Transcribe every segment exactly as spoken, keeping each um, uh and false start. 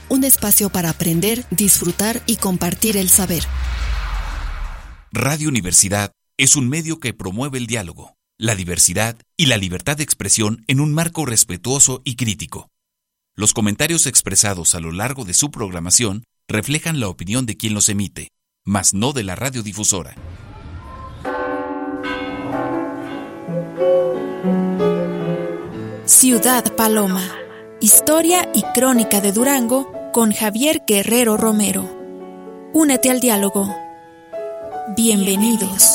un espacio para aprender, disfrutar y compartir el saber. Radio Universidad es un medio que promueve el diálogo, la diversidad y la libertad de expresión en un marco respetuoso y crítico. Los comentarios expresados a lo largo de su programación reflejan la opinión de quien los emite, mas no de la radiodifusora. Ciudad Paloma. Historia y crónica de Durango con Javier Guerrero Romero. Únete al diálogo. Bienvenidos.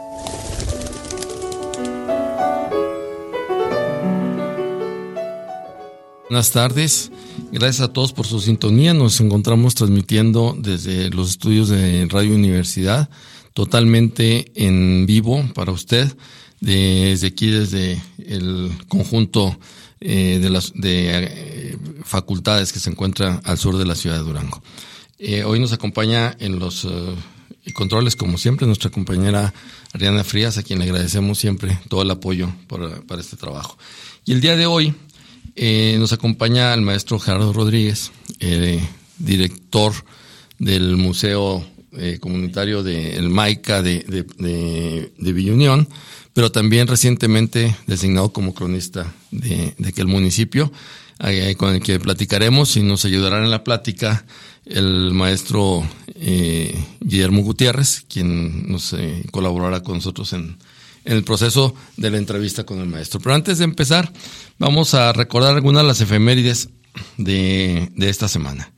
Buenas tardes, gracias a todos por su sintonía. Nos encontramos transmitiendo desde los estudios de Radio Universidad, totalmente en vivo para usted, desde aquí, desde el conjunto eh, de las de eh, facultades que se encuentra al sur de la ciudad de Durango. Eh, hoy nos acompaña en los uh, controles, como siempre, nuestra compañera Ariana Frías, a quien le agradecemos siempre todo el apoyo para, para este trabajo. Y el día de hoy Eh, nos acompaña el maestro Gerardo Rodríguez, eh, director del Museo eh, Comunitario del de Maica de, de, de, de Villa Unión, pero también recientemente designado como cronista de, de aquel municipio, eh, con el que platicaremos y nos ayudará en la plática el maestro eh, Guillermo Gutiérrez, quien nos eh, colaborará con nosotros en en el proceso de la entrevista con el maestro. Pero antes de empezar, vamos a recordar algunas de las efemérides de, de esta semana.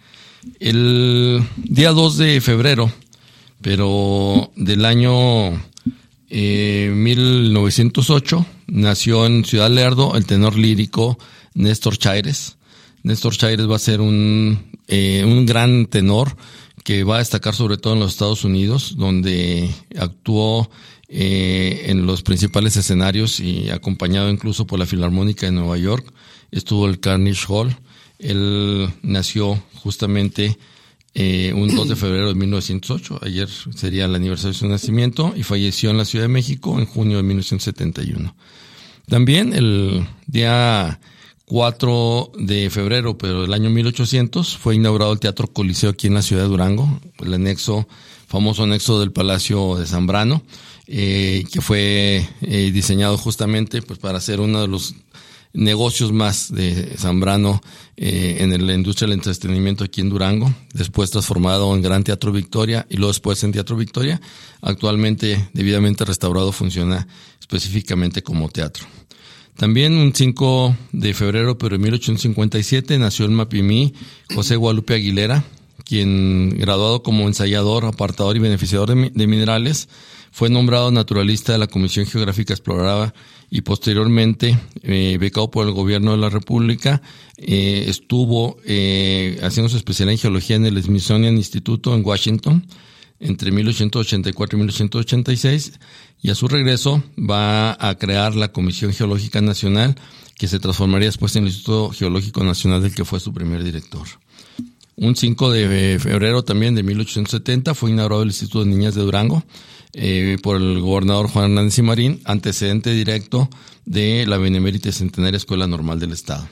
El día dos de febrero, pero del año eh, mil novecientos ocho, nació en Ciudad Lerdo el tenor lírico Néstor Chaires. Néstor Chaires va a ser un, eh, un gran tenor que va a destacar sobre todo en los Estados Unidos, donde actuó Eh, en los principales escenarios y acompañado incluso por la Filarmónica de Nueva York. Estuvo el Carnegie Hall. Él nació justamente eh, un dos de febrero de mil novecientos ocho, ayer sería el aniversario de su nacimiento, y falleció en la Ciudad de México en junio de mil novecientos setenta y uno. También el día cuatro de febrero, pero del año mil ochocientos, fue inaugurado el Teatro Coliseo aquí en la ciudad de Durango, el anexo, famoso anexo del Palacio de Zambrano, eh, que fue eh, diseñado justamente pues para ser uno de los negocios más de Zambrano eh, en la industria del entretenimiento aquí en Durango, después transformado en Gran Teatro Victoria y luego después en Teatro Victoria. Actualmente, debidamente restaurado, funciona específicamente como teatro. También un cinco de febrero, pero en mil ochocientos cincuenta y siete, nació en Mapimí José Guadalupe Aguilera, quien, graduado como ensayador, apartador y beneficiador de, de minerales, fue nombrado naturalista de la Comisión Geográfica Exploradora y posteriormente, eh, becado por el Gobierno de la República, eh, estuvo eh, haciendo su especialidad en geología en el Smithsonian Instituto en Washington entre mil ochocientos ochenta y cuatro y mil ochocientos ochenta y seis, y a su regreso va a crear la Comisión Geológica Nacional, que se transformaría después en el Instituto Geológico Nacional, del que fue su primer director. Un cinco de febrero también de mil ochocientos setenta fue inaugurado el Instituto de Niñas de Durango eh, por el gobernador Juan Hernández y Marín, antecedente directo de la Benemérita Centenaria Escuela Normal del Estado.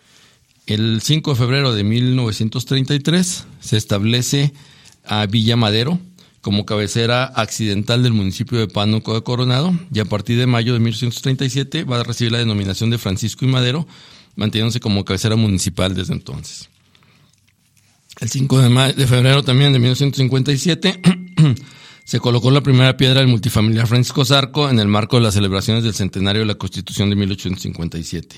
El cinco de febrero de mil novecientos treinta y tres se establece a Villa Madero como cabecera accidental del municipio de Pánuco de Coronado, y a partir de mayo de mil ochocientos treinta y siete va a recibir la denominación de Francisco y Madero, manteniéndose como cabecera municipal desde entonces. El cinco de, ma- de febrero también de mil novecientos cincuenta y siete se colocó la primera piedra del multifamiliar Francisco Zarco en el marco de las celebraciones del centenario de la Constitución de mil ochocientos cincuenta y siete.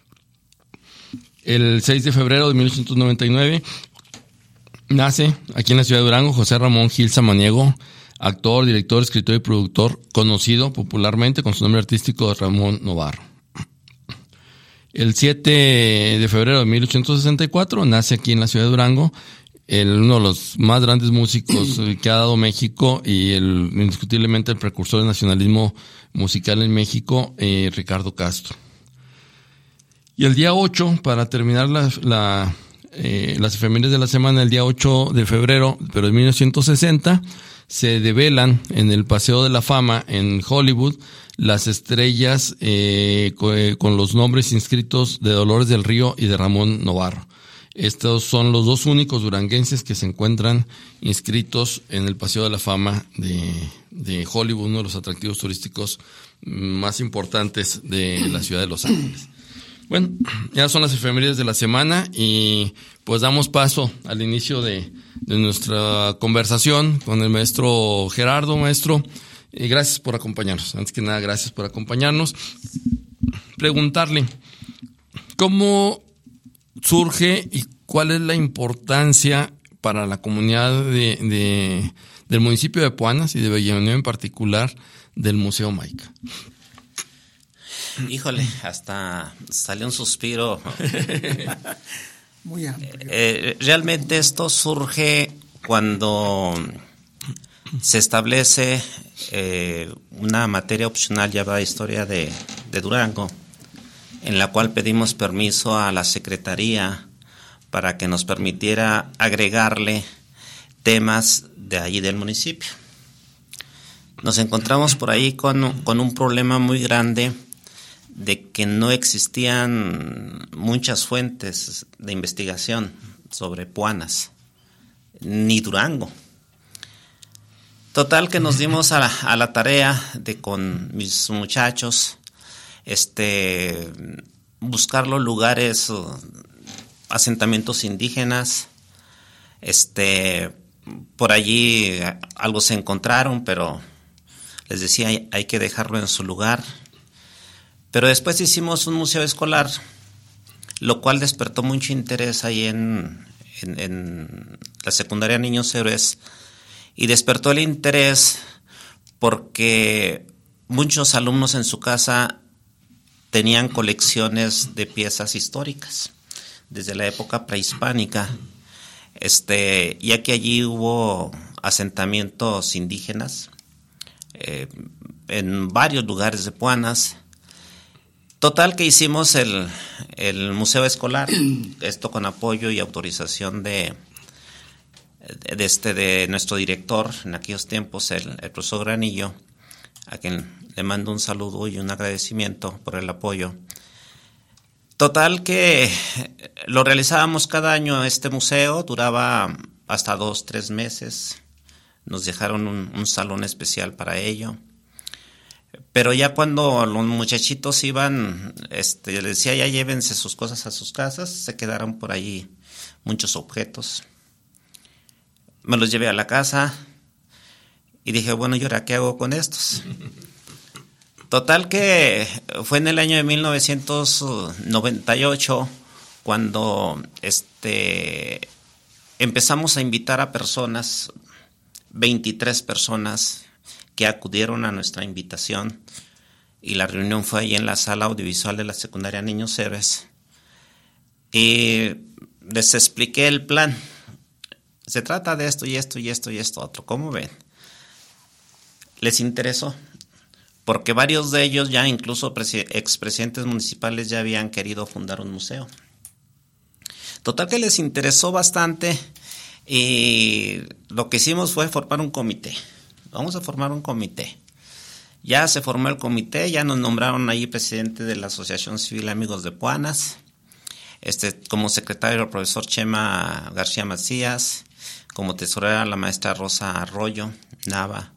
El seis de febrero de mil ochocientos noventa y nueve nace aquí en la ciudad de Durango José Ramón Gil Samaniego, actor, director, escritor y productor, conocido popularmente con su nombre artístico de Ramón Novarro. El siete de febrero de mil ochocientos sesenta y cuatro nace aquí en la ciudad de Durango el, uno de los más grandes músicos que ha dado México y el, indiscutiblemente el precursor del nacionalismo musical en México, eh, Ricardo Castro. Y el día ocho, para terminar la, la, eh, las efemérides de la semana, el día ocho de febrero, pero de mil novecientos sesenta, se develan en el Paseo de la Fama en Hollywood las estrellas eh, con los nombres inscritos de Dolores del Río y de Ramón Novarro. Estos son los dos únicos duranguenses que se encuentran inscritos en el Paseo de la Fama de, de Hollywood, uno de los atractivos turísticos más importantes de la ciudad de Los Ángeles. Bueno, ya son las efemérides de la semana y pues damos paso al inicio de, de nuestra conversación con el maestro Gerardo. Maestro, eh, gracias por acompañarnos. Antes que nada, gracias por acompañarnos. Preguntarle, ¿cómo surge y cuál es la importancia para la comunidad de, de, del municipio de Puanas y de Villanueva en particular del Museo Maica? Híjole, hasta salió un suspiro. Muy amplio. Eh, realmente esto surge cuando se establece eh, una materia opcional llamada Historia de, de Durango, en la cual pedimos permiso a la Secretaría para que nos permitiera agregarle temas de allí del municipio. Nos encontramos por ahí con, con un problema muy grande de que no existían muchas fuentes de investigación sobre Puanas, ni Durango. Total que nos dimos a la, a la tarea de con mis muchachos este buscar los lugares, asentamientos indígenas. Este por allí algo se encontraron, pero les decía hay, hay que dejarlo en su lugar. Pero después hicimos un museo escolar, lo cual despertó mucho interés ahí en, en, en la secundaria Niños Héroes, y despertó el interés porque muchos alumnos en su casa tenían colecciones de piezas históricas desde la época prehispánica, este, ya que allí hubo asentamientos indígenas eh, en varios lugares de Puanas. Total que hicimos el, el museo escolar, esto con apoyo y autorización de, de, este, de nuestro director en aquellos tiempos, el, el profesor Granillo, a quien le mando un saludo y un agradecimiento por el apoyo. Total que lo realizábamos cada año este museo, duraba hasta dos, tres meses, nos dejaron un, un salón especial para ello. Pero ya cuando los muchachitos iban, este, les decía ya llévense sus cosas a sus casas, se quedaron por ahí muchos objetos. Me los llevé a la casa y dije, bueno, ¿y ahora qué hago con estos? Total que fue en el año de mil novecientos noventa y ocho cuando este, empezamos a invitar a personas, veintitrés personas, que acudieron a nuestra invitación, y la reunión fue ahí en la sala audiovisual de la secundaria Niños Héroes, y les expliqué el plan. Se trata de esto y esto y esto y esto otro, ¿cómo ven? Les interesó, porque varios de ellos ya, incluso expresidentes municipales, ya habían querido fundar un museo. Total que les interesó bastante, y lo que hicimos fue formar un comité. Vamos a formar un comité. Ya se formó el comité, ya nos nombraron ahí presidente de la Asociación Civil Amigos de Puanas, este, como secretario el profesor Chema García Macías, como tesorera la maestra Rosa Arroyo Nava.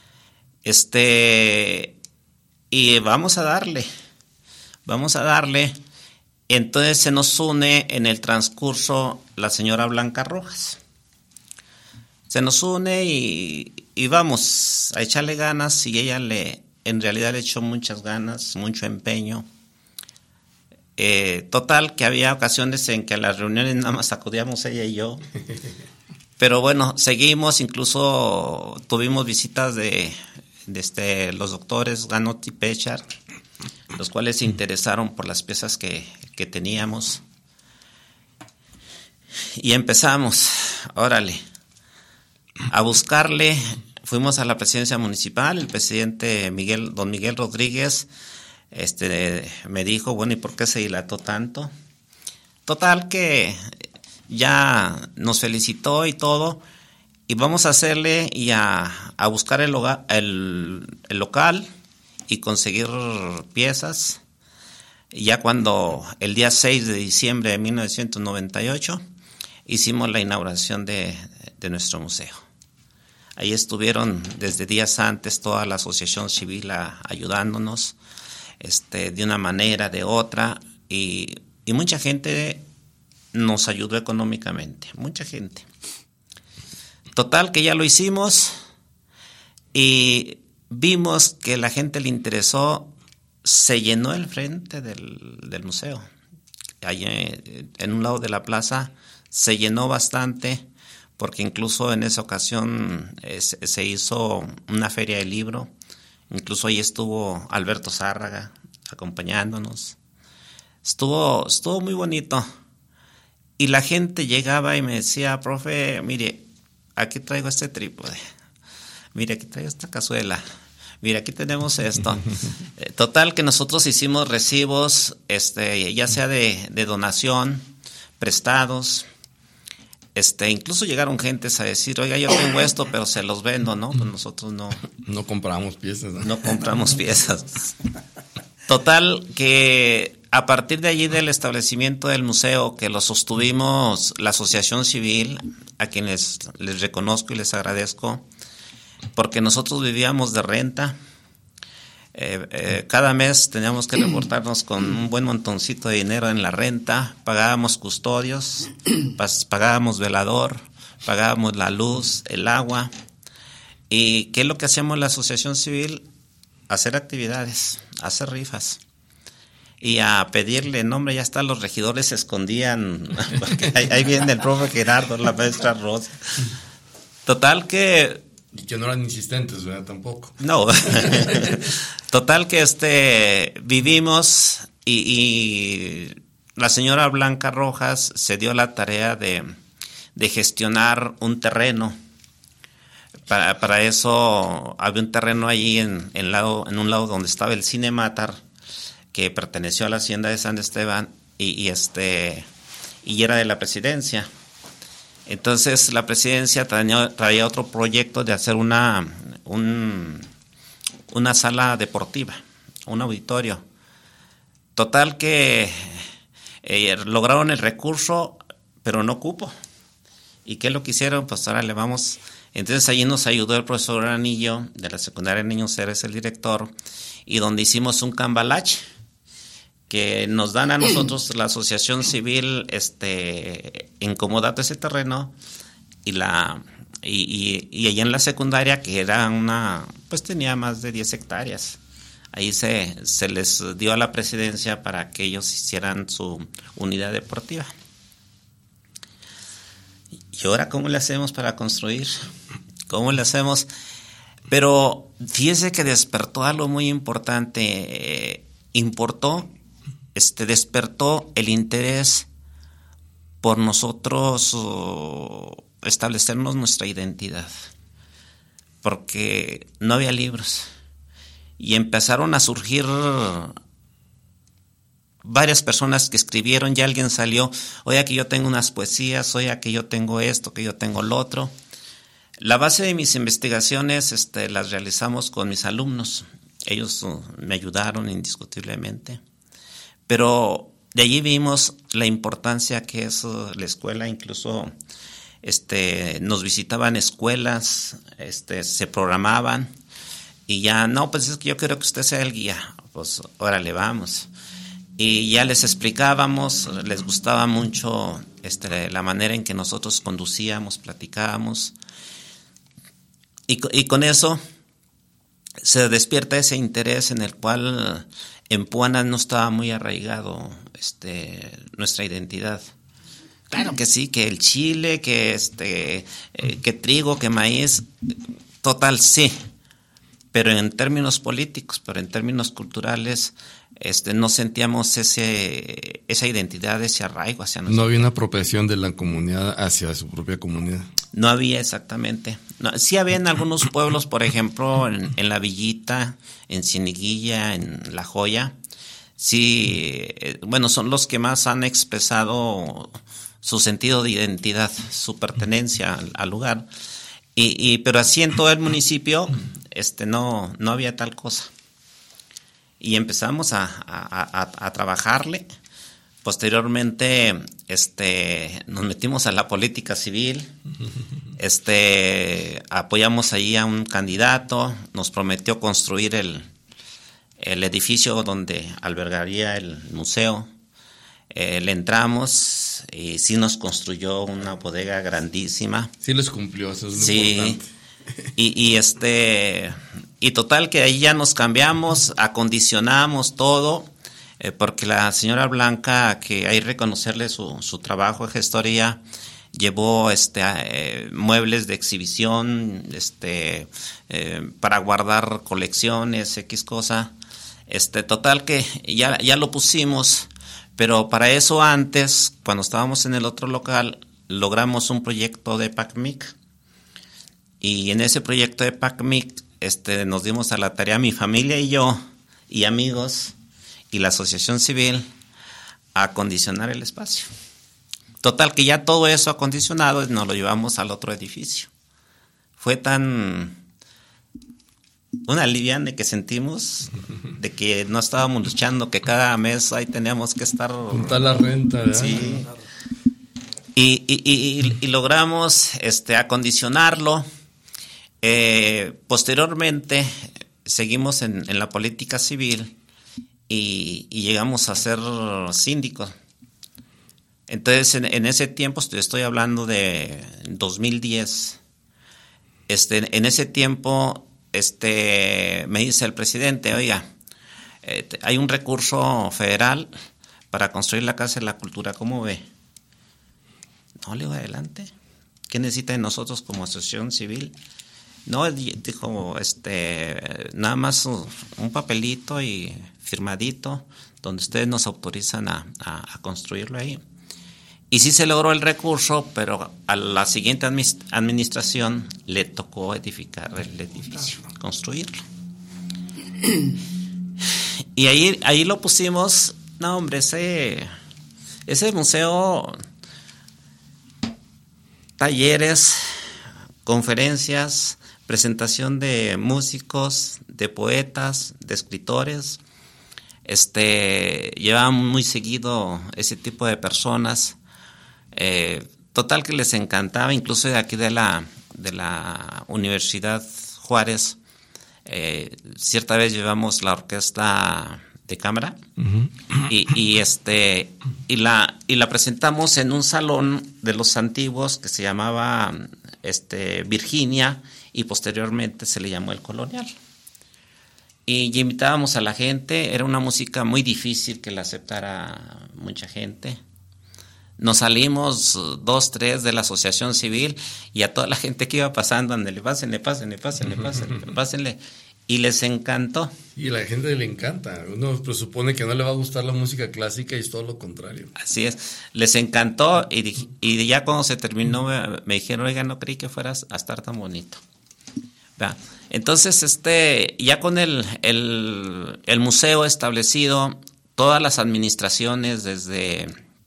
Este, y vamos a darle, vamos a darle. Entonces se nos une en el transcurso la señora Blanca Rojas. Se nos une y, y vamos a echarle ganas, y ella le, en realidad le echó muchas ganas, mucho empeño. Eh, total, que había ocasiones en que a las reuniones nada más acudíamos ella y yo. Pero bueno, seguimos, incluso tuvimos visitas de, de este, los doctores Ganot y Pechar, los cuales se interesaron por las piezas que, que teníamos. Y empezamos, órale, a buscarle. Fuimos a la presidencia municipal, el presidente Miguel, don Miguel Rodríguez, este, me dijo, bueno, ¿y por qué se dilató tanto? Total que ya nos felicitó y todo, y vamos a hacerle y a, a buscar el, hogar, el, el local y conseguir piezas. Y ya cuando el día seis de diciembre de mil novecientos noventa y ocho hicimos la inauguración de, de nuestro museo. Ahí estuvieron desde días antes toda la asociación civil a, ayudándonos, este, de una manera, de otra, y, y mucha gente nos ayudó económicamente, mucha gente. Total que ya lo hicimos y vimos que la gente le interesó, se llenó el frente del, del museo. Allí en un lado de la plaza se llenó bastante, porque incluso en esa ocasión eh, se, se hizo una feria de libro, incluso ahí estuvo Alberto Zárraga acompañándonos. Estuvo, estuvo muy bonito. Y la gente llegaba y me decía, profe, mire, aquí traigo este trípode, mire, aquí traigo esta cazuela, mire, aquí tenemos esto. Total que nosotros hicimos recibos, este, ya sea de, de donación, prestados, este, incluso llegaron gentes a decir, oiga, yo tengo esto, pero se los vendo, ¿no? Pues nosotros no. No compramos piezas. No, no compramos piezas. Total que a partir de allí del establecimiento del museo, que lo sostuvimos la asociación civil, a quienes les reconozco y les agradezco, porque nosotros vivíamos de renta. Eh, eh, cada mes teníamos que reportarnos con un buen montoncito de dinero en la renta, pagábamos custodios, pagábamos velador, pagábamos la luz, el agua. ¿Y qué es lo que hacíamos en la asociación civil? Hacer actividades, hacer rifas. Y a pedirle nombre, ya está, los regidores se escondían, porque ahí, ahí viene el profe Gerardo, la maestra Rosa. Total que... Y que no eran insistentes, ¿verdad? Tampoco. No. Total que este vivimos y, y la señora Blanca Rojas se dio la tarea de, de gestionar un terreno. Para, para eso había un terreno allí en, en, lado, en un lado donde estaba el Cine Matar, que perteneció a la hacienda de San Esteban y, y este y era de la presidencia. Entonces la presidencia traía, traía otro proyecto de hacer una un, una sala deportiva, un auditorio. Total que eh, lograron el recurso, pero no cupo. ¿Y qué es lo que hicieron? Pues ahora le vamos. Entonces allí nos ayudó el profesor Anillo de la secundaria Niños Héroes, el director, y donde hicimos un cambalache que nos dan a nosotros la asociación civil este en comodato ese terreno y la y, y, y allá en la secundaria, que era una, pues tenía más de diez hectáreas, ahí se, se les dio a la presidencia para que ellos hicieran su unidad deportiva. ¿Y ahora cómo le hacemos para construir? ¿Cómo le hacemos? Pero fíjese que despertó algo muy importante, eh, importó Este, despertó el interés por nosotros uh, establecernos nuestra identidad, porque no había libros y empezaron a surgir varias personas que escribieron, ya alguien salió, oye, que yo tengo unas poesías, oye, que yo tengo esto, que yo tengo lo otro. La base de mis investigaciones este, las realizamos con mis alumnos, ellos uh, me ayudaron indiscutiblemente. Pero de allí vimos la importancia que es la escuela, incluso este, nos visitaban escuelas, este, se programaban y ya, no, pues es que yo quiero que usted sea el guía, pues órale, vamos. Y ya les explicábamos, les gustaba mucho este, la manera en que nosotros conducíamos, platicábamos y, y con eso se despierta ese interés en el cual en Puana no estaba muy arraigado este, nuestra identidad. Claro que sí, que el chile, que este, eh, que trigo, que maíz, total sí, pero en términos políticos, pero en términos culturales, este, no sentíamos ese, esa identidad, ese arraigo hacia nosotros. No había una apropiación de la comunidad hacia su propia comunidad. No había exactamente. No, sí había en algunos pueblos, por ejemplo, en, en La Villita, en Cieneguilla, en La Joya. Sí, eh, bueno, son los que más han expresado su sentido de identidad, su pertenencia al, al lugar. Y, y pero así en todo el municipio, este, no, no había tal cosa. Y empezamos a, a, a, a trabajarle Posteriormente, este, nos metimos a la política civil, este, apoyamos ahí a un candidato, nos prometió construir el, el edificio donde albergaría el museo. Eh, le entramos y sí nos construyó una bodega grandísima. Sí les cumplió, eso es lo sí, importante. Y, y este, y total que ahí ya nos cambiamos, acondicionamos todo. Eh, porque la señora Blanca, que hay que reconocerle su, su trabajo de gestoría, llevó este eh, muebles de exhibición, este eh, para guardar colecciones, X cosa. Este, total que ya, ya lo pusimos, pero para eso antes, cuando estábamos en el otro local, logramos un proyecto de PACMIC. Y en ese proyecto de PACMIC este, nos dimos a la tarea, mi familia y yo, y amigos, y la asociación civil, a acondicionar el espacio. Total que ya todo eso acondicionado nos lo llevamos al otro edificio. Fue tan una aliviane que sentimos de que no estábamos luchando, que cada mes ahí teníamos que estar... Juntar la renta, ¿verdad? Sí. Y, y, y, y logramos este, acondicionarlo. Eh, posteriormente seguimos en, en la política civil. Y, y llegamos a ser síndicos. Entonces, en, en ese tiempo, estoy hablando de dos mil diez, este, en ese tiempo este, me dice el presidente, oiga, eh, hay un recurso federal para construir la Casa de la Cultura, ¿cómo ve? No, le digo, adelante. ¿Qué necesita de nosotros como asociación civil? No, dijo, este, nada más un papelito y firmadito, donde ustedes nos autorizan a, a, a construirlo ahí. Y sí se logró el recurso, pero a la siguiente administración le tocó edificar el edificio, construirlo. Y ahí, ahí lo pusimos, no hombre, ese, ese museo, talleres, conferencias, presentación de músicos, de poetas, de escritores. Este, llevaban muy seguido ese tipo de personas. Eh, total que les encantaba, incluso de aquí de la, de la Universidad Juárez. Eh, cierta vez llevamos la orquesta de cámara uh-huh. y, y este y la y la presentamos en un salón de los antiguos que se llamaba este Virginia y posteriormente se le llamó el Colonial. Y invitábamos a la gente, era una música muy difícil que la aceptara mucha gente. Nos salimos dos, tres de la asociación civil y a toda la gente que iba pasando, ándale, pásenle, pásenle, pásenle, pásenle, pásenle. Y les encantó. Y a la gente le encanta. Uno presupone que no le va a gustar la música clásica y es todo lo contrario. Así es. Les encantó y, y ya cuando se terminó me, me dijeron, oiga, no creí que fueras a estar tan bonito. ¿Verdad? Entonces, este, ya con el, el, el museo establecido, todas las administraciones desde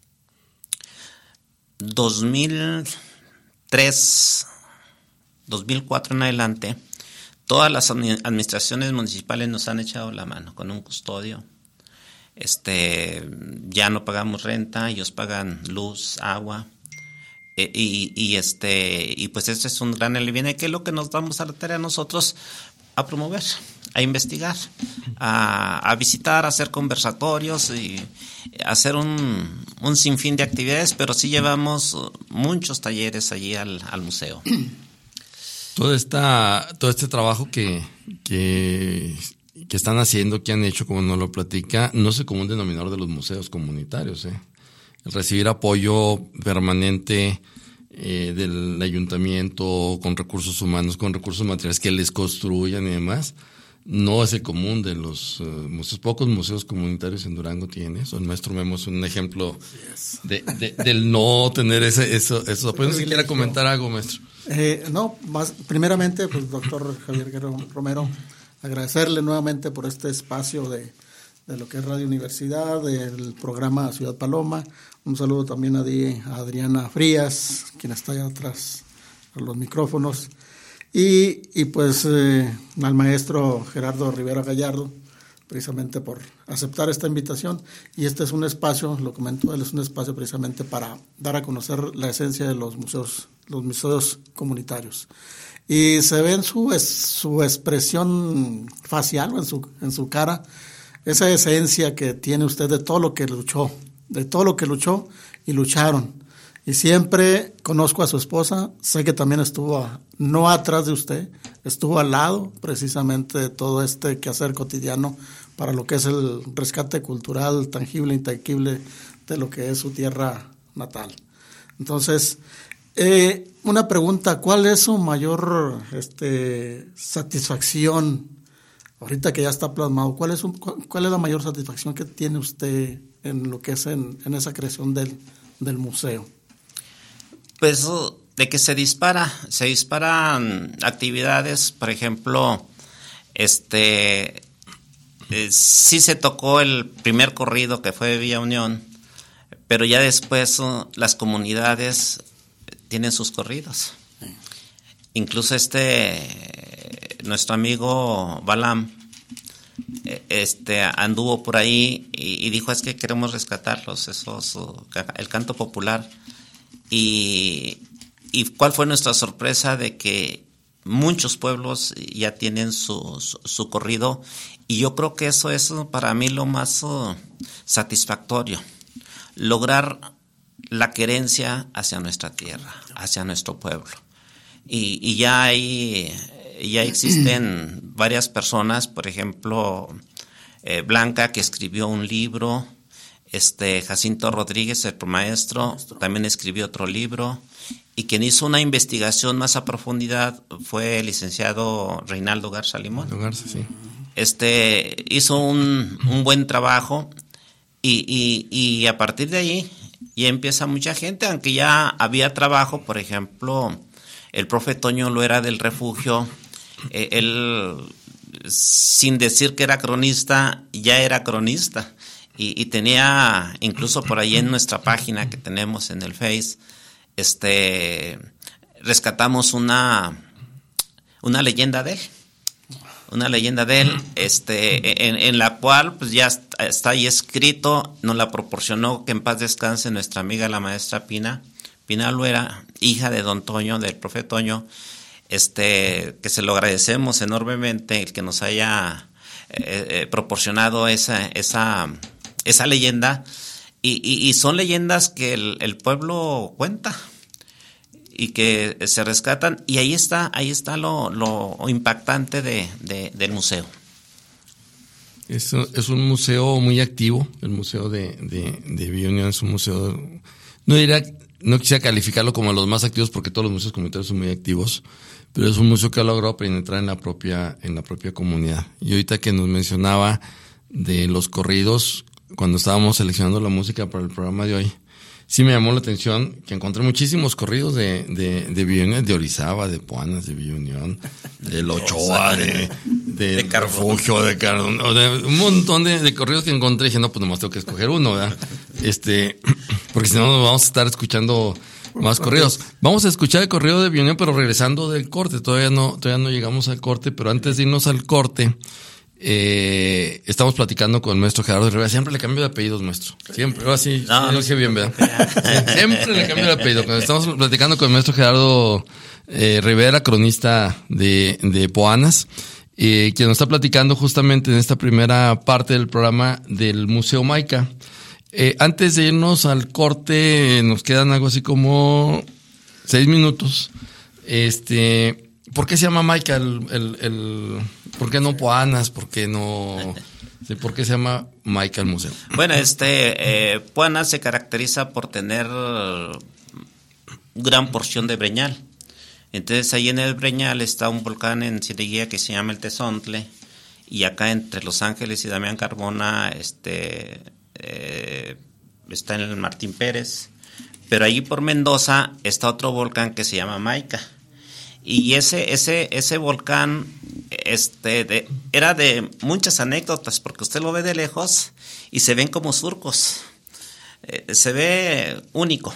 dos mil tres, dos mil cuatro en adelante, todas las administraciones municipales nos han echado la mano con un custodio. Este, ya no pagamos renta, ellos pagan luz, agua. Eh, y, y este y pues este es un gran alivio, que es lo que nos damos a la tarea nosotros a promover, a investigar, a, a visitar, a hacer conversatorios y hacer un, un sinfín de actividades, pero sí llevamos muchos talleres allí al, al museo. Todo esta, todo este trabajo que, que, que están haciendo, que han hecho, como nos lo platica, no es como un denominador de los museos comunitarios, ¿eh? Recibir apoyo permanente eh, del ayuntamiento con recursos humanos, con recursos materiales que les construyan y demás, no es el común de los uh, museos. Pocos museos comunitarios en Durango tienen eso. El maestro Memo es un ejemplo de, de, del no tener ese, eso, eso. Pero no sé si quiera comentar algo, maestro. Eh, no, más, primeramente, pues, doctor Javier Guerrero Romero, agradecerle nuevamente por este espacio de, de lo que es Radio Universidad, del programa Ciudad Paloma. Un saludo también a, Di, a Adriana Frías, quien está allá atrás a los micrófonos. Y, y pues eh, al maestro Gerardo Rivera Gallardo, precisamente por aceptar esta invitación, y este es un espacio, lo comentó él, es un espacio precisamente para dar a conocer la esencia de los museos, los museos comunitarios. Y se ve en su, su expresión facial, en su, en su cara, esa esencia que tiene usted de todo lo que luchó, de todo lo que luchó y lucharon. Y siempre conozco a su esposa, sé que también estuvo a, no atrás de usted, estuvo al lado precisamente de todo este quehacer cotidiano para lo que es el rescate cultural, tangible, intangible de lo que es su tierra natal. Entonces, eh, una pregunta, ¿cuál es su mayor este, satisfacción? Ahorita que ya está plasmado, ¿cuál es, un, cuál es la mayor satisfacción que tiene usted en lo que es en, en esa creación del, del museo? Pues de que se dispara, se disparan actividades, por ejemplo, este, eh, sí se tocó el primer corrido que fue de Villa Unión, pero ya después uh, las comunidades tienen sus corridos. Incluso este, nuestro amigo Balam, este, anduvo por ahí y, y dijo, es que queremos rescatarlos, esos, uh, el canto popular. Y, y cuál fue nuestra sorpresa de que muchos pueblos ya tienen su, su, su corrido, y yo creo que eso es para mí lo más uh, satisfactorio, lograr la querencia hacia nuestra tierra, hacia nuestro pueblo. Y, y ya hay, ya existen varias personas, por ejemplo, eh, Blanca, que escribió un libro. Este Jacinto Rodríguez, el maestro, también escribió otro libro, y quien hizo una investigación más a profundidad fue el licenciado Reinaldo Garza Limón. Garza, sí. Este hizo un, un buen trabajo, y, y, y a partir de ahí ya empieza mucha gente, aunque ya había trabajo. Por ejemplo, el profe Toño Loera del Refugio, eh, él, sin decir que era cronista, ya era cronista. Y, y tenía, incluso por ahí en nuestra página que tenemos en el Face, este, rescatamos una, una leyenda de él, una leyenda de él, este, en, en la cual pues ya está, está ahí escrito, nos la proporcionó, que en paz descanse, nuestra amiga la maestra Pina, Pina Loera, hija de don Toño, del profe Toño, este, que se lo agradecemos enormemente el que nos haya eh, eh, proporcionado esa, esa esa leyenda, y, y, y son leyendas que el, el pueblo cuenta y que se rescatan, y ahí está, ahí está lo, lo impactante de, de, del museo. Es, es un museo muy activo, el museo de, de, de Villa Unión es un museo, no diría, no quisiera calificarlo como los más activos porque todos los museos comunitarios son muy activos, pero es un museo que ha logrado penetrar en la propia, en la propia comunidad. Y ahorita que nos mencionaba de los corridos, cuando estábamos seleccionando la música para el programa de hoy, sí me llamó la atención que encontré muchísimos corridos de, de, de Villa Unión, de Orizaba, de Puanas, de Villa Unión, de Ochoa, de, de, de Refugio, de Cardón, de un montón de, de corridos que encontré. Y dije, no, pues nomás tengo que escoger uno, ¿verdad? Este, porque si no nos vamos a estar escuchando más corridos. Vamos a escuchar el corrido de Villa Unión, pero regresando del corte. Todavía no, todavía no llegamos al corte, pero antes de irnos al corte, Eh, estamos platicando con el maestro Gerardo Rivera. Siempre le cambio de apellidos, maestro. Siempre, ahora sí, no, no sé bien, ¿verdad? Siempre le cambio de apellido. Cuando estamos platicando con el maestro Gerardo eh, Rivera, cronista de, de Puanas, eh, quien nos está platicando justamente en esta primera parte del programa del Museo Maica. Eh, antes de irnos al corte, nos quedan algo así como seis minutos. Este, ¿por qué se llama Maica el, el, el ¿por qué no Puanas? ¿Por qué no? ¿Por qué se llama Maica el museo? Bueno, este eh, Puanas se caracteriza por tener gran porción de breñal. Entonces ahí en el breñal está un volcán en Cieneguía que se llama el Tezontle, y acá entre Los Ángeles y Damián Carbona este eh, está en el Martín Pérez, pero allí por Mendoza está otro volcán que se llama Maica. Y ese ese ese volcán este de, era de muchas anécdotas, porque usted lo ve de lejos y se ven como surcos, eh, se ve único,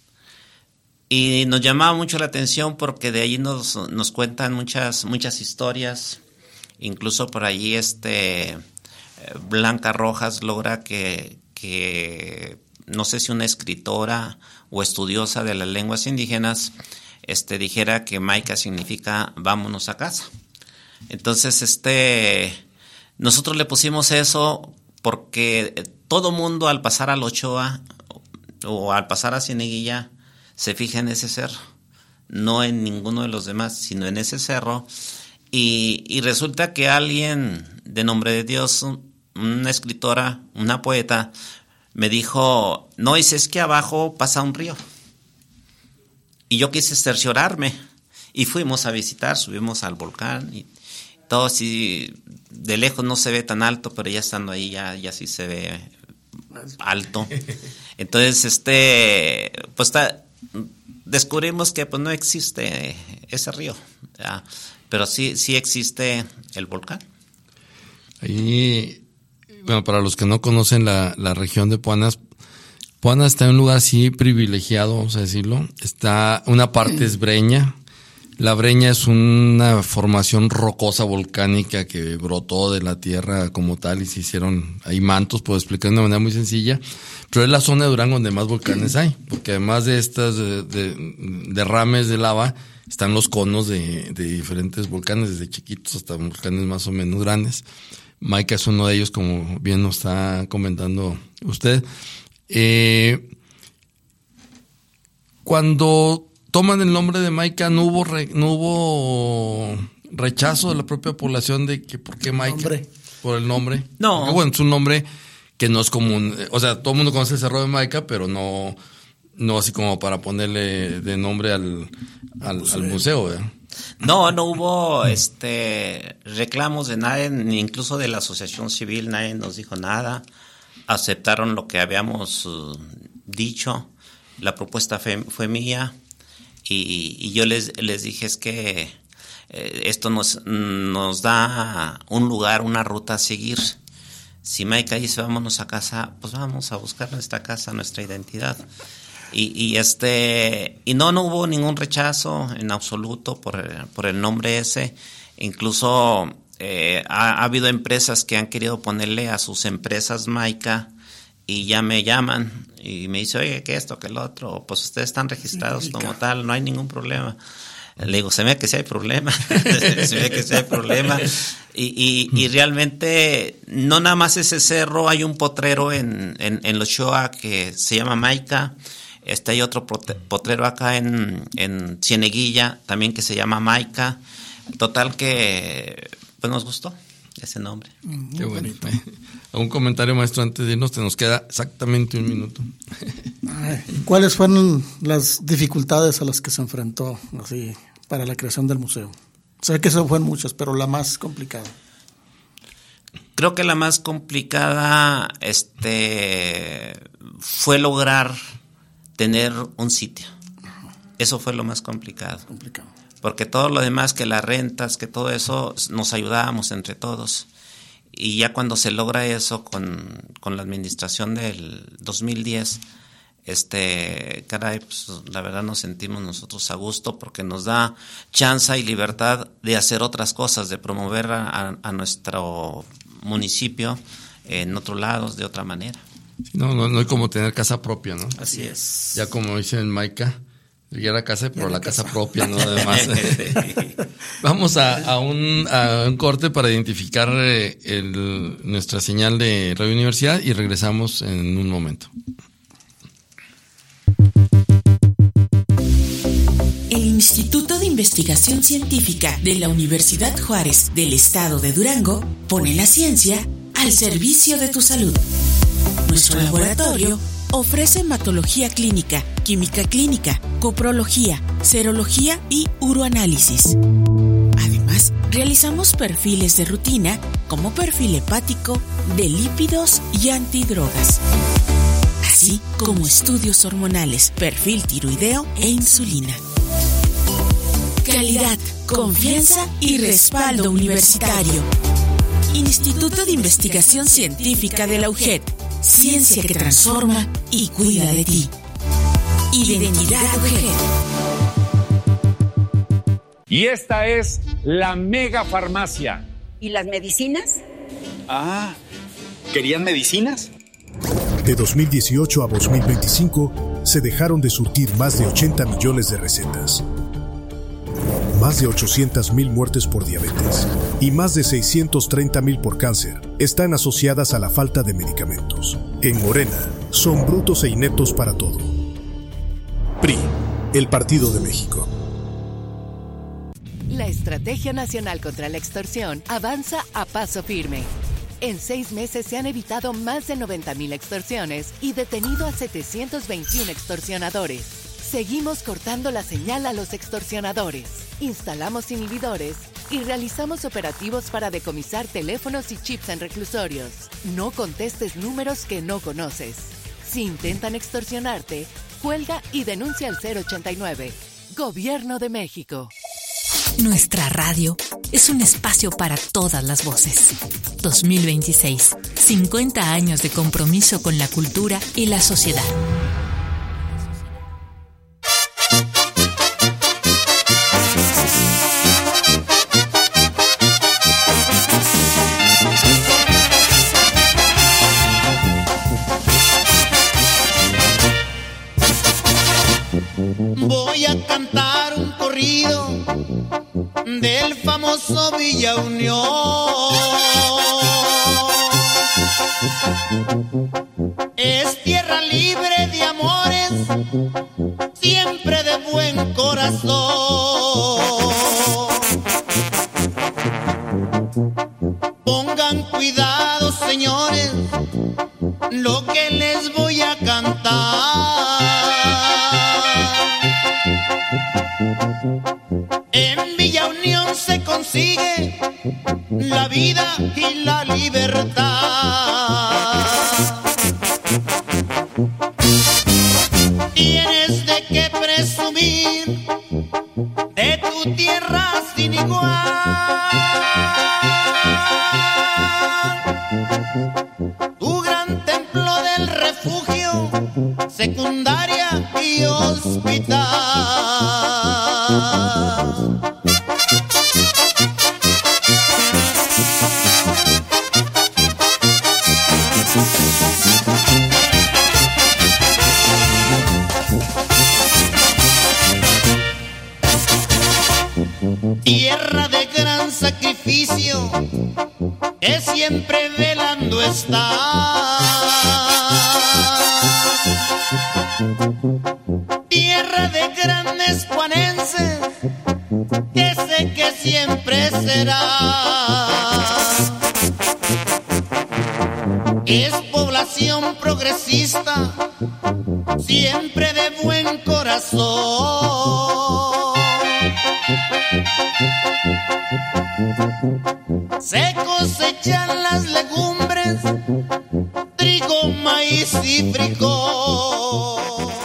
y nos llamaba mucho la atención porque de allí nos nos cuentan muchas muchas historias. Incluso por allí este Blanca Rojas logra que, que no sé si una escritora o estudiosa de las lenguas indígenas este, dijera que Maica significa vámonos a casa. Entonces, este, nosotros le pusimos eso porque todo mundo al pasar al Ochoa o al pasar a Cieneguilla se fija en ese cerro, no en ninguno de los demás, sino en ese cerro. Y, y resulta que alguien de nombre de Dios, una escritora, una poeta, me dijo, no, dice, es que abajo pasa un río. Y yo quise cerciorarme y fuimos a visitar, subimos al volcán y todo así, de lejos no se ve tan alto, pero ya estando ahí ya, ya sí se ve alto. Entonces, este, pues está, descubrimos que pues no existe ese río, ¿ya? Pero sí, sí existe el volcán. Ahí, bueno, para los que no conocen la, la región de Puanas, Puanas está en un lugar así privilegiado, vamos a decirlo. Está, una parte es Breña. La Breña es una formación rocosa volcánica que brotó de la tierra como tal y se hicieron ahí mantos, puedo explicar de una manera muy sencilla. Pero es la zona de Durango donde más volcanes hay, porque además de estas de, de, derrames de lava, están los conos de, de diferentes volcanes, desde chiquitos hasta volcanes más o menos grandes. Maica es uno de ellos, como bien nos está comentando usted. Eh, cuando toman el nombre de Maica, ¿no hubo, re, no hubo rechazo de la propia población de que por qué Maica? ¿Nombre? Por el nombre. No. Porque, bueno, es un nombre que no es común. O sea, todo el mundo conoce el Cerro de Maica, pero no, no así como para ponerle de nombre al, al, al museo, ¿eh? No, no hubo este reclamos de nadie, ni incluso de la asociación civil, nadie nos dijo nada. Aceptaron lo que habíamos uh, dicho, la propuesta fue, fue mía y, y yo les, les dije es que eh, esto nos, nos da un lugar, una ruta a seguir. Si Maica dice vámonos a casa, pues vamos a buscar nuestra casa, nuestra identidad. Y, y este y no no hubo ningún rechazo en absoluto por el, por el nombre ese. Incluso eh, ha, ha habido empresas que han querido ponerle a sus empresas Maica y ya me llaman y me dice, oye, ¿qué esto, qué el otro? Pues ustedes están registrados como tal, no hay ningún problema. Le digo, se ve que sí hay problema, se ve que sí hay problema. Y, y, y realmente no nada más ese cerro, hay un potrero en, en, en Los Ochoa que se llama Maica. Este, hay otro potrero acá en, en Cieneguilla, también que se llama Maica. Total que pues nos gustó ese nombre. Muy Qué bonito. Un comentario, maestro, antes de irnos, te nos queda exactamente un minuto. ¿Cuáles fueron las dificultades a las que se enfrentó así para la creación del museo? Sé que eso fueron muchas, pero la más complicada. Creo que la más complicada este, fue lograr tener un sitio. Eso fue lo más complicado. Complicado. Porque todo lo demás, que las rentas, que todo eso, nos ayudábamos entre todos. Y ya cuando se logra eso con, con la administración del dos mil diez, este, caray, pues la verdad nos sentimos nosotros a gusto porque nos da chance y libertad de hacer otras cosas, de promover a, a nuestro municipio en otros lados de otra manera. No, no, no hay como tener casa propia, ¿no? Así es. Ya como dicen en Maica, ya la casa, pero la casa. casa propia, ¿no? Además. Vamos a, a, un, a un corte para identificar eh, el, nuestra señal de Radio Universidad y regresamos en un momento. El Instituto de Investigación Científica de la Universidad Juárez del Estado de Durango pone la ciencia al servicio de tu salud. Nuestro laboratorio ofrece hematología clínica, química clínica, coprología, serología y uroanálisis. Además, realizamos perfiles de rutina como perfil hepático, de lípidos y antidrogas, así como estudios hormonales, perfil tiroideo e insulina. Calidad, confianza y respaldo universitario. Instituto de Investigación Científica de la U G E D. Ciencia que transforma y cuida de ti. Identidad U G E D. Y esta es la Mega Farmacia. ¿Y las medicinas? Ah, ¿Querían medicinas? De dos mil dieciocho a dos mil veinticinco se dejaron de surtir más de ochenta millones de recetas. Más de ochocientas mil muertes por diabetes y más de seiscientos treinta mil por cáncer están asociadas a la falta de medicamentos. En Morena, son brutos e ineptos para todo. P R I, el Partido de México. La Estrategia Nacional contra la Extorsión avanza a paso firme. En seis meses se han evitado más de noventa mil extorsiones y detenido a setecientos veintiuno extorsionadores. Seguimos cortando la señal a los extorsionadores. Instalamos inhibidores y realizamos operativos para decomisar teléfonos y chips en reclusorios. No contestes números que no conoces. Si intentan extorsionarte, cuelga y denuncia al cero ochenta y nueve. Gobierno de México. Nuestra radio es un espacio para todas las voces. dos mil veintiséis, cincuenta años de compromiso con la cultura y la sociedad. Voy a cantar un corrido del famoso Villa Unión. Es tierra libre de amores, siempre de buen corazón. Pongan cuidado, señores, lo que les voy a cantar. En Villa Unión se consigue la vida y la libertad. Tienes de qué presumir de tu tierra sin igual. Tu gran templo del refugio, secundaria y hospital. Tierra de gran sacrificio, que siempre velando está. Tierra de grandes juanenses, que sé que siempre será. Es población progresista, siempre de buen corazón. Se cosechan las legumbres, trigo, maíz y frijol.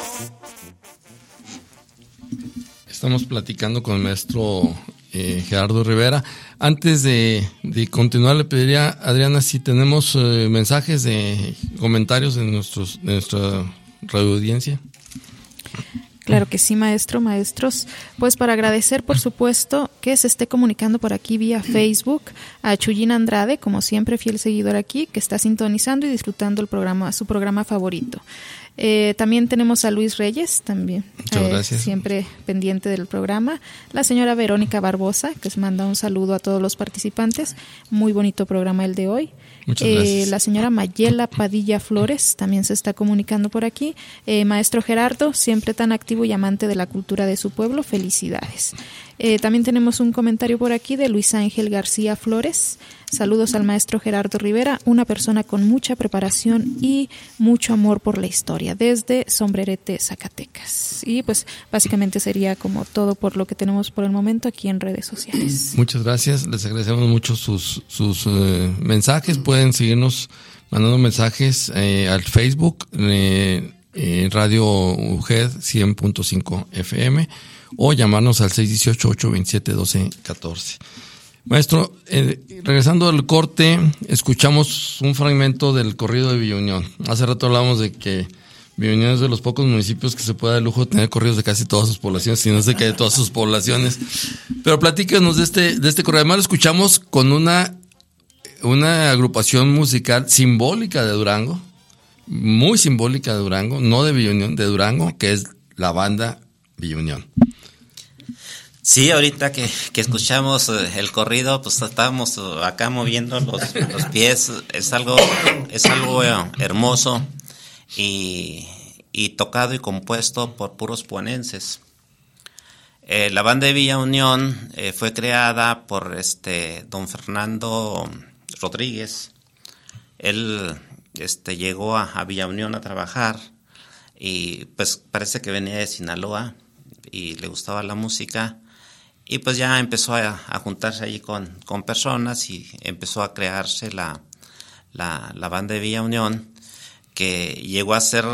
Estamos platicando con el maestro eh, Gerardo Rivera. Antes de, de continuar, le pediría a Adriana si tenemos eh, mensajes de comentarios de, nuestros, de nuestra radioaudiencia. Claro que sí, maestro, maestros. Pues para agradecer, por supuesto, que se esté comunicando por aquí vía Facebook a Chuyín Andrade, como siempre, fiel seguidor aquí, que está sintonizando y disfrutando el programa, su programa favorito. Eh, también tenemos a Luis Reyes, también eh, siempre pendiente del programa. La señora Verónica Barbosa, que les manda un saludo a todos los participantes. Muy bonito programa el de hoy. Muchas gracias. Eh, la señora Mayela Padilla Flores también se está comunicando por aquí. Eh, maestro Gerardo, siempre tan activo y amante de la cultura de su pueblo. Felicidades. Eh, también tenemos un comentario por aquí de Luis Ángel García Flores. Saludos al maestro Gerardo Rivera, una persona con mucha preparación y mucho amor por la historia, desde Sombrerete, Zacatecas. Y pues básicamente sería como todo por lo que tenemos por el momento aquí en redes sociales. Muchas gracias, les agradecemos mucho sus, sus eh, mensajes. Pueden seguirnos mandando mensajes eh, al Facebook, eh, eh, Radio U G E D cien punto cinco F M, o llamarnos al seis uno ocho, ocho dos siete, uno dos uno cuatro. Maestro, eh, regresando al corte, escuchamos un fragmento del corrido de Villa Unión. Hace rato hablábamos de que Villa Unión es de los pocos municipios que se puede dar el lujo de tener corridos de casi todas sus poblaciones, si no es de que de todas sus poblaciones. Pero platíquenos de este, de este corrido. Además lo escuchamos con una, una agrupación musical simbólica de Durango, muy simbólica de Durango, no de Villa Unión, de Durango, que es la banda Villa Unión. Sí, ahorita que, que escuchamos el corrido, pues estábamos acá moviendo los, los pies. Es algo, es algo hermoso y, y tocado y compuesto por puros puanenses. Eh, la banda de Villa Unión eh, fue creada por este don Fernando Rodríguez. Él este, llegó a, a Villa Unión a trabajar y pues parece que venía de Sinaloa y le gustaba la música. Y pues ya empezó a, a juntarse allí con, con personas y empezó a crearse la, la, la banda de Villa Unión, que llegó a ser,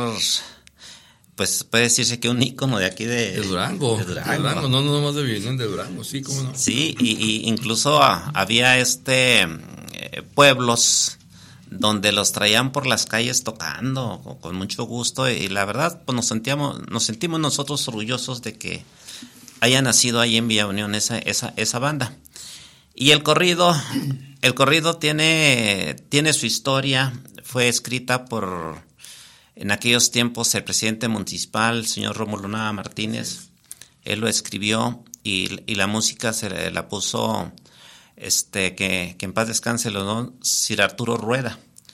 pues puede decirse que un ícono de aquí de, de Durango. De Durango, de Durango no, no más de Villa Unión, de Durango, sí, cómo no. Sí, y, y incluso a, había este eh, pueblos donde los traían por las calles tocando con, con mucho gusto, y la verdad pues nos sentíamos, nos sentimos nosotros orgullosos de que haya nacido ahí en Villa Unión esa, esa, esa banda. Y el corrido, el corrido tiene, tiene su historia, fue escrita por, en aquellos tiempos, el presidente municipal, el señor Rómulo Nava Martínez. Él lo escribió y, y la música se la puso, este, que, que en paz descanse, lo don Sir Arturo Rueda.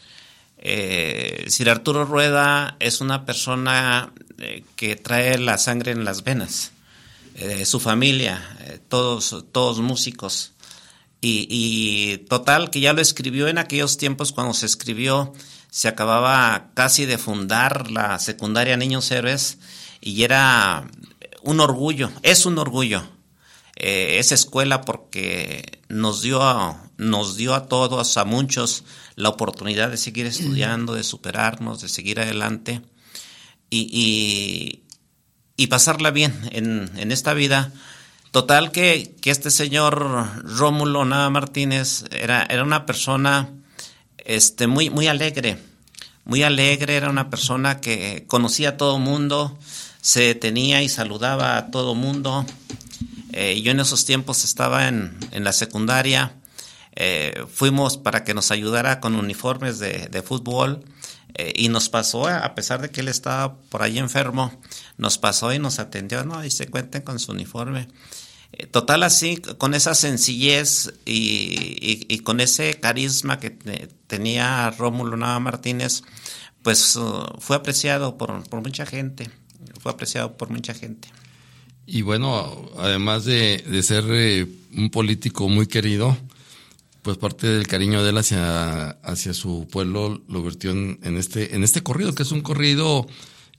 Eh, Sir Arturo Rueda es una persona eh, que trae la sangre en las venas. Eh, su familia, eh, todos, todos músicos, y, y total que ya lo escribió en aquellos tiempos. Cuando se escribió se acababa casi de fundar la secundaria Niños Héroes y era un orgullo, es un orgullo eh, esa escuela, porque nos dio, a, nos dio a todos, a muchos, la oportunidad de seguir estudiando, de superarnos, de seguir adelante y, y y pasarla bien en, en esta vida. Total que, que este señor Rómulo Nava Martínez era, era una persona este, muy, muy alegre, muy alegre, era una persona que conocía a todo mundo, se detenía y saludaba a todo mundo. Eh, yo en esos tiempos estaba en, en la secundaria, eh, fuimos para que nos ayudara con uniformes de, de fútbol. Eh, y nos pasó, a pesar de que él estaba por ahí enfermo, nos pasó y nos atendió, ¿no? Y se cuenten con su uniforme. Eh, total, así, con esa sencillez y, y, y con ese carisma que te, tenía Rómulo Nava Martínez, pues uh, fue apreciado por, por mucha gente, fue apreciado por mucha gente. Y bueno, además de, de ser eh, un político muy querido, pues parte del cariño de él hacia, hacia su pueblo lo vertió en, en este en este corrido, que es un corrido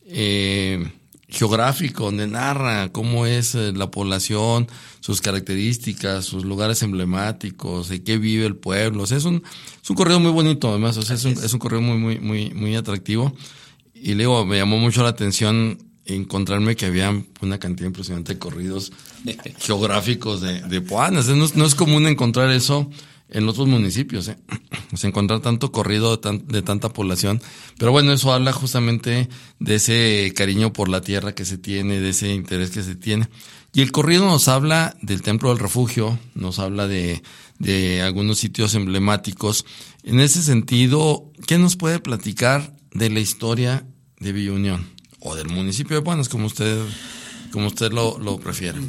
eh, geográfico, donde narra cómo es la población, sus características, sus lugares emblemáticos, de qué vive el pueblo. O sea, es un, es un corrido muy bonito, además, o sea, es un, es un corrido muy, muy, muy, muy atractivo. Y luego me llamó mucho la atención encontrarme que había una cantidad impresionante de corridos geográficos de, de Puebla. O sea, no, no es común encontrar eso en otros municipios, ¿eh? O sea, encontrar tanto corrido de, tan, de tanta población. Pero bueno, eso habla justamente de ese cariño por la tierra que se tiene, de ese interés que se tiene. Y el corrido nos habla del Templo del Refugio, nos habla de, de algunos sitios emblemáticos. En ese sentido, ¿qué nos puede platicar de la historia de Villa Unión? O del municipio de Puebla, como usted, como usted lo, lo prefiere.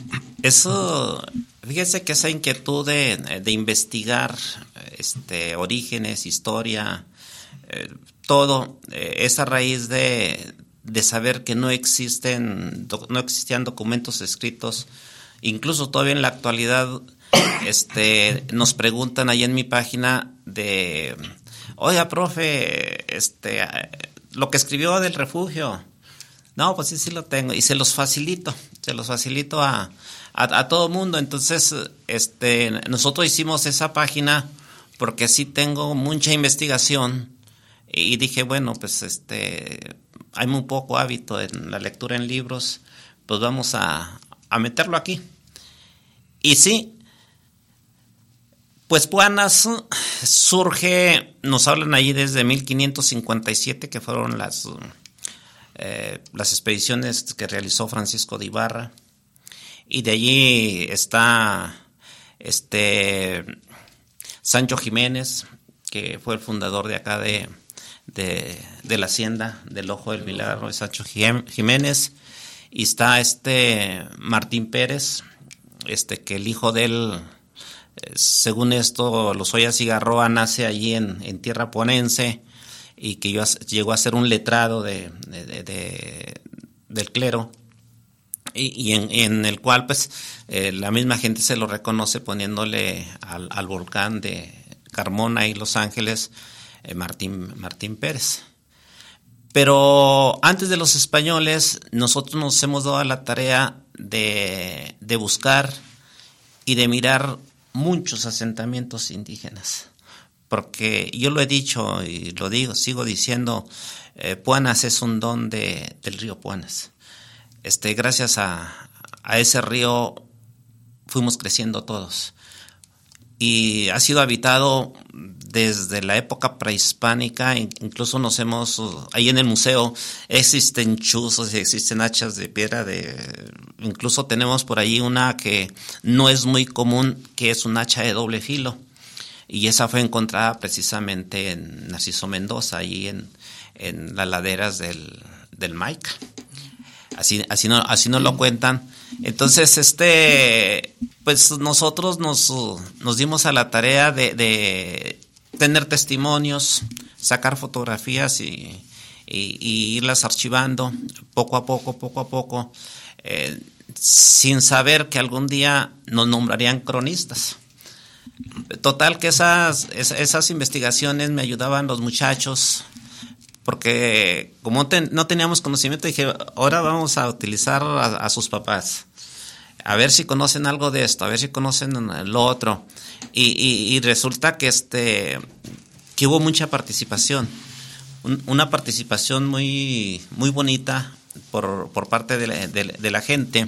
Eso... Fíjese que esa inquietud de, de investigar este, orígenes, historia, eh, todo, eh, es a raíz de, de saber que no existen, do, no existían documentos escritos. Incluso todavía en la actualidad este, nos preguntan ahí en mi página de, oiga, profe, este, lo que escribió del refugio. No, pues sí, sí lo tengo. Y se los facilito, se los facilito a... A, a todo mundo. Entonces, este, nosotros hicimos esa página porque sí tengo mucha investigación y dije, bueno, pues este, hay muy poco hábito en la lectura en libros, pues vamos a, a meterlo aquí. Y sí, pues Puanas surge, nos hablan allí desde mil quinientos cincuenta y siete, que fueron las, eh, las expediciones que realizó Francisco de Ibarra. Y de allí está este Sancho Jiménez, que fue el fundador de acá de, de, de la hacienda del Ojo del Milagro, de Sancho Jiménez. Y está este Martín Pérez, este que el hijo de él, según esto, Lozoya Cigarroa nace allí en, en tierra ponense y que yo, llegó a ser un letrado de, de, de, de, del clero y, y en, en el cual pues eh, la misma gente se lo reconoce poniéndole al, al volcán de Carmona y Los Ángeles eh, Martín, Martín Pérez. Pero antes de los españoles, nosotros nos hemos dado la tarea de, de buscar y de mirar muchos asentamientos indígenas. Porque yo lo he dicho y lo digo, sigo diciendo, eh, Puanas es un don de, del río Puanas. Este, gracias a, a ese río fuimos creciendo todos. Y ha sido habitado desde la época prehispánica, incluso nos hemos, ahí en el museo existen chuzos y existen hachas de piedra, de, incluso tenemos por ahí una que no es muy común, que es un hacha de doble filo, y esa fue encontrada precisamente en Narciso Mendoza, ahí en, en las laderas del, del Maica. Así, así, no, así nos lo cuentan. Entonces, este, pues nosotros nos, nos dimos a la tarea de, de tener testimonios, sacar fotografías y, y, y irlas archivando poco a poco, poco a poco, eh, sin saber que algún día nos nombrarían cronistas. Total que esas, esas investigaciones me ayudaban los muchachos, porque como ten, no teníamos conocimiento, dije, ahora vamos a utilizar a, a sus papás, a ver si conocen algo de esto, a ver si conocen lo otro. Y, y, y resulta que este que hubo mucha participación, un, una participación muy, muy bonita por, por parte de la, de, de la gente.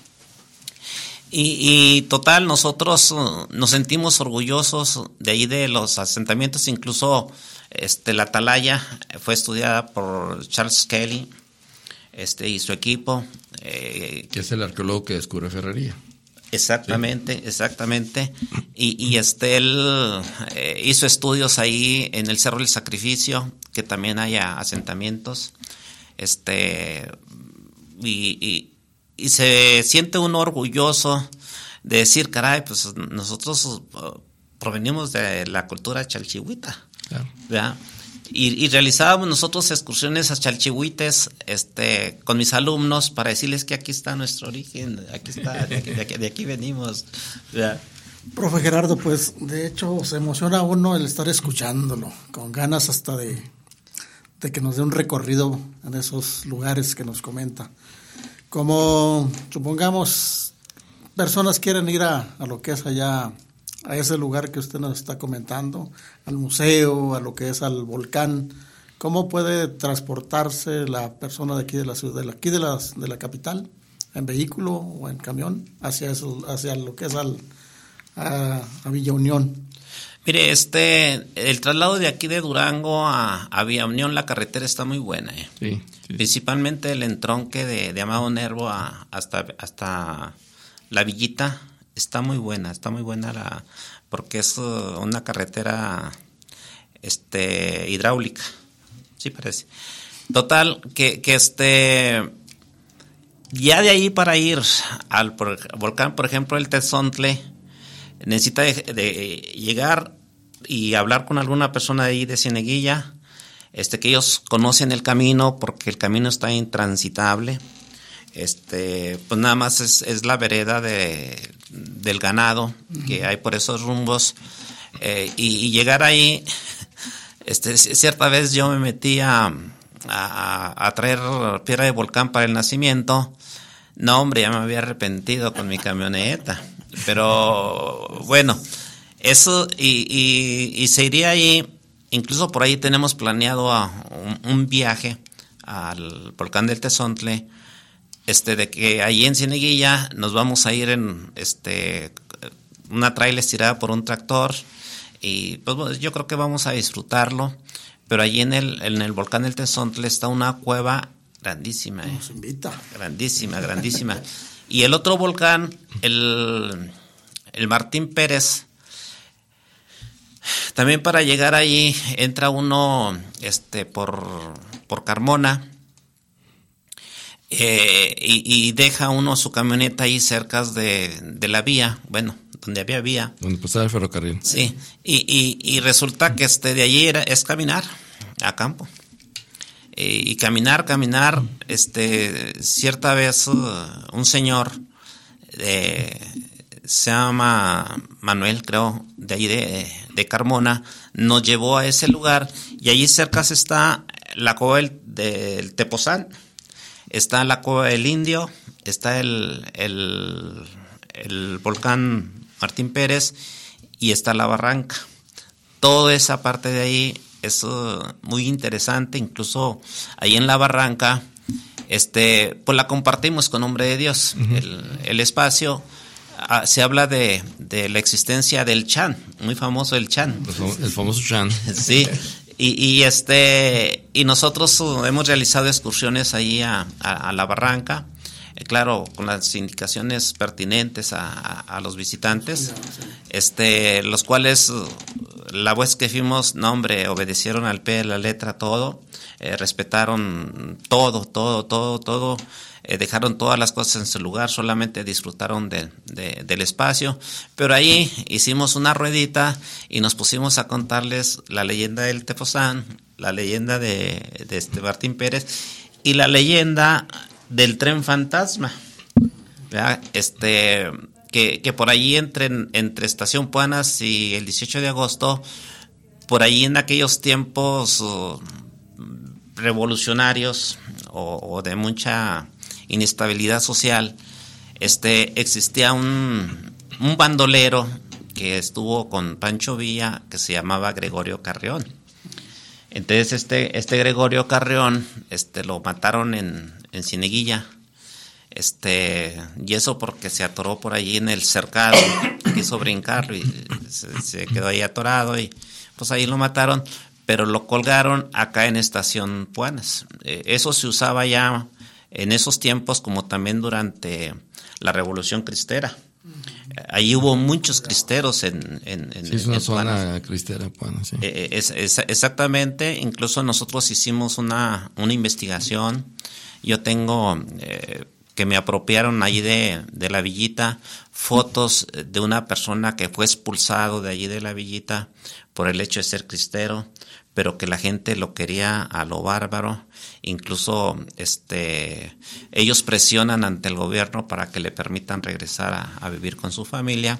Y, y total, nosotros nos sentimos orgullosos de ahí de los asentamientos, incluso este, la Atalaya fue estudiada por Charles Kelly este, y su equipo. Eh, que es el arqueólogo que descubre Ferrería. Exactamente, sí. exactamente. Y, y este, él eh, hizo estudios ahí en el Cerro del Sacrificio, que también hay asentamientos. Este, y... y Y se siente uno orgulloso de decir, caray, pues nosotros provenimos de la cultura chalchihuita, claro. ¿verdad? Y, y realizábamos nosotros excursiones a chalchihuites este, con mis alumnos para decirles que aquí está nuestro origen, aquí está, de aquí, de aquí, de aquí venimos, ¿verdad? Profe Gerardo, pues de hecho se emociona uno el estar escuchándolo, con ganas hasta de, de que nos dé un recorrido en esos lugares que nos comenta. Como, supongamos, personas quieren ir a, a lo que es allá, a ese lugar que usted nos está comentando, al museo, a lo que es al volcán, ¿cómo puede transportarse la persona de aquí de la ciudad, de aquí de la, de la capital, en vehículo o en camión, hacia eso, hacia lo que es al, a, a Villa Unión? Mire, este, el traslado de aquí de Durango a, a Villa Unión, la carretera está muy buena, ¿eh? Sí. Sí. Principalmente el entronque de, de Amado Nervo a, hasta, hasta la Villita está muy buena, está muy buena la, porque es una carretera este, hidráulica, sí parece. Total, que, que este, ya de ahí para ir al por, volcán, por ejemplo, el Tezontle, necesita de, de llegar y hablar con alguna persona de ahí de Cieneguilla, este, que ellos conocen el camino porque el camino está intransitable. Este, pues nada más es, es la vereda de, del ganado que hay por esos rumbos, eh, y, y llegar ahí, este, cierta vez yo me metí a, a, a traer piedra de volcán para el nacimiento. No, hombre, ya me había arrepentido con mi camioneta, pero bueno, eso y, y, y se iría ahí. Incluso por ahí tenemos planeado a un, un viaje al volcán del Tezontle, este, de que allí en Cieneguilla nos vamos a ir en este una trailer tirada por un tractor y pues yo creo que vamos a disfrutarlo. Pero allí en el en el volcán del Tezontle está una cueva grandísima, ¿eh? Nos invita. Grandísima, grandísima. Y el otro volcán, el el Martín Pérez, También para llegar ahí entra uno este por, por Carmona eh, y, y deja uno su camioneta ahí cerca de, de la vía, bueno, donde había vía. Donde pasaba el ferrocarril. Sí, y, y, y resulta que este de allí era, es caminar a campo. Eh, y caminar, caminar, este, cierta vez uh, un señor de... se llama Manuel, creo, de allí de, de Carmona, nos llevó a ese lugar y allí cerca está la cueva del, del Tepozán, está la cueva del Indio, está el, el, el volcán Martín Pérez y está la barranca. Toda esa parte de ahí es uh, muy interesante, incluso ahí en la barranca, este, pues la compartimos con Hombre de Dios, uh-huh. el, el espacio. Ah, se habla de, de la existencia del Chan, muy famoso el Chan. El famoso Chan. Sí, y, y este y nosotros uh, hemos realizado excursiones ahí a, a, a la barranca, eh, claro, con las indicaciones pertinentes a, a, a los visitantes, este, los cuales uh, la vez que fuimos, no hombre, obedecieron al pie de la letra todo, eh, respetaron todo, todo, todo, todo. Eh, dejaron todas las cosas en su lugar, solamente disfrutaron de, de, del espacio, pero ahí hicimos una ruedita y nos pusimos a contarles la leyenda del Tepozán, la leyenda de, de este Martín Pérez y la leyenda del tren fantasma, ¿verdad? Este, que, que por allí entre, entre Estación Puanas y el dieciocho de agosto, por allí en aquellos tiempos uh, revolucionarios o, o de mucha inestabilidad social, este existía un, un bandolero que estuvo con Pancho Villa que se llamaba Gregorio Carrión. Entonces este, este Gregorio Carrión este, lo mataron en, en Cieneguilla, este, y eso porque se atoró por allí en el cercado, quiso brincarlo y se, se quedó ahí atorado y pues ahí lo mataron, pero lo colgaron acá en Estación Puanas. Eh, eso se usaba ya en esos tiempos, como también durante la Revolución Cristera. Ahí hubo muchos cristeros en, en, en sí, es una en zona Puanas. cristera, Puanas, sí. Eh, es, es, exactamente, incluso nosotros hicimos una, una investigación. Yo tengo, eh, que me apropiaron ahí de, de la villita, fotos de una persona que fue expulsado de allí de la villita por el hecho de ser cristero, pero que la gente lo quería a lo bárbaro. Incluso este ellos presionan ante el gobierno para que le permitan regresar a, a vivir con su familia.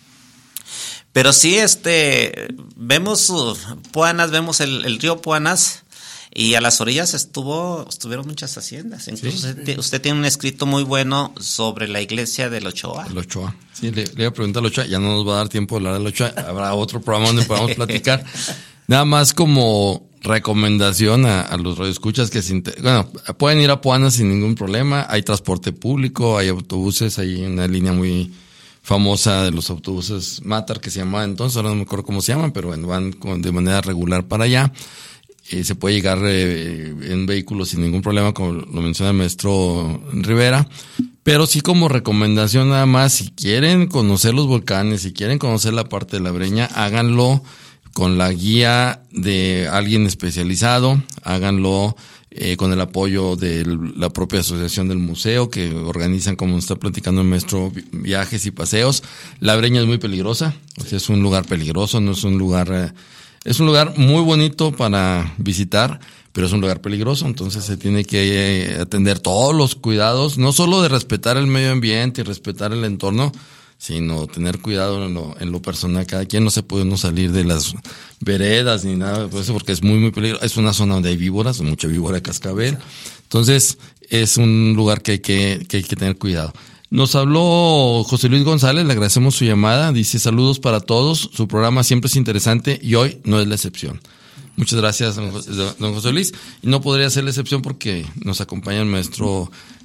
Pero sí, este vemos uh, Puanas, vemos el, el río Puanas, y a las orillas estuvo estuvieron muchas haciendas. Incluso sí, usted, sí. usted tiene un escrito muy bueno sobre la iglesia del Ochoa. El Ochoa. Sí, le, le iba a preguntar al Ochoa, ya no nos va a dar tiempo de hablar del Ochoa, habrá otro programa donde podamos platicar. Nada más como recomendación a, a los radioescuchas que se inter... bueno, pueden ir a Puanas sin ningún problema, hay transporte público, hay autobuses, hay una línea muy famosa de los autobuses Matar que se llamaba entonces, ahora no me acuerdo cómo se llaman, pero bueno, van con, de manera regular para allá. Eh, se puede llegar eh, en vehículos sin ningún problema, como lo menciona el maestro Rivera, pero sí como recomendación nada más, si quieren conocer los volcanes, si quieren conocer la parte de la Breña, háganlo con la guía de alguien especializado, háganlo eh, con el apoyo de la propia asociación del museo que organizan, como nos está platicando el maestro, viajes y paseos. La Breña es muy peligrosa, o sea, es un lugar peligroso, no es un lugar, eh, es un lugar muy bonito para visitar, pero es un lugar peligroso, entonces se tiene que eh, atender todos los cuidados, no solo de respetar el medio ambiente y respetar el entorno, sino tener cuidado en lo, en lo personal. Cada quien no se puede no salir de las veredas ni nada de eso, porque es muy, muy peligroso. Es una zona donde hay víboras, mucha víbora de cascabel. Entonces, es un lugar que hay que, que hay que tener cuidado. Nos habló José Luis González, le agradecemos su llamada. Dice, saludos para todos, su programa siempre es interesante y hoy no es la excepción. Muchas gracias, don José, don José Luis. Y no podría ser la excepción porque nos acompaña el maestro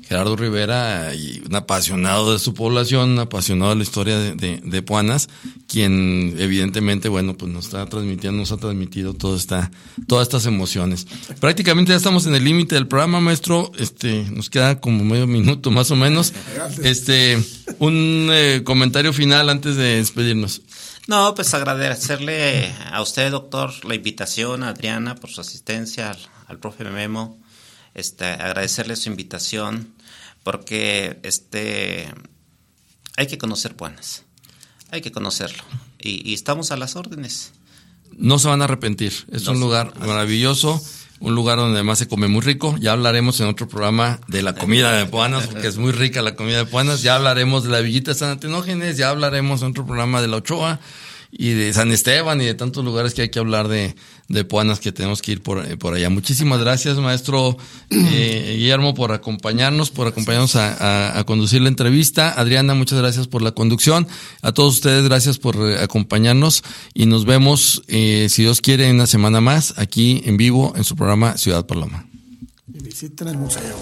Gerardo Rivera, y un apasionado de su población, un apasionado de la historia de, de, de Puanas, quien evidentemente, bueno, pues nos está transmitiendo, nos ha transmitido toda esta, todas estas emociones. Prácticamente ya estamos en el límite del programa, maestro. Este, nos queda como medio minuto más o menos. Este, un eh, comentario final antes de despedirnos. No, pues agradecerle a usted, doctor, la invitación, a Adriana por su asistencia, al, al profe Memo, este, agradecerle su invitación, porque este hay que conocer Puanas, hay que conocerlo, y, y estamos a las órdenes. No se van a arrepentir, es no, un lugar maravilloso, un lugar donde además se come muy rico. Ya hablaremos en otro programa de la comida de Puanas, porque es muy rica la comida de Puanas. Ya hablaremos de la Villita San Antenógenes, ya hablaremos en otro programa de la Ochoa y de San Esteban y de tantos lugares que hay que hablar de, de Puanas, que tenemos que ir por, por allá. Muchísimas gracias, maestro eh, Guillermo, por acompañarnos, por acompañarnos a, a, a conducir la entrevista. Adriana, muchas gracias por la conducción. A todos ustedes, gracias por eh, acompañarnos, y nos vemos, eh, si Dios quiere, en una semana más, aquí en vivo en su programa Ciudad Paloma. Y visiten el museo.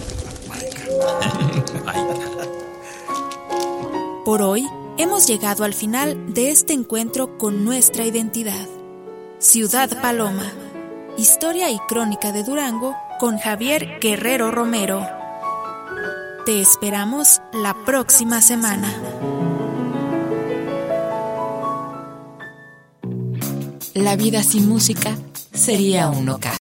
Por hoy, hemos llegado al final de este encuentro con nuestra identidad. Ciudad Paloma, historia y crónica de Durango con Javier Guerrero Romero. Te esperamos la próxima semana. La vida sin música sería un ocaso.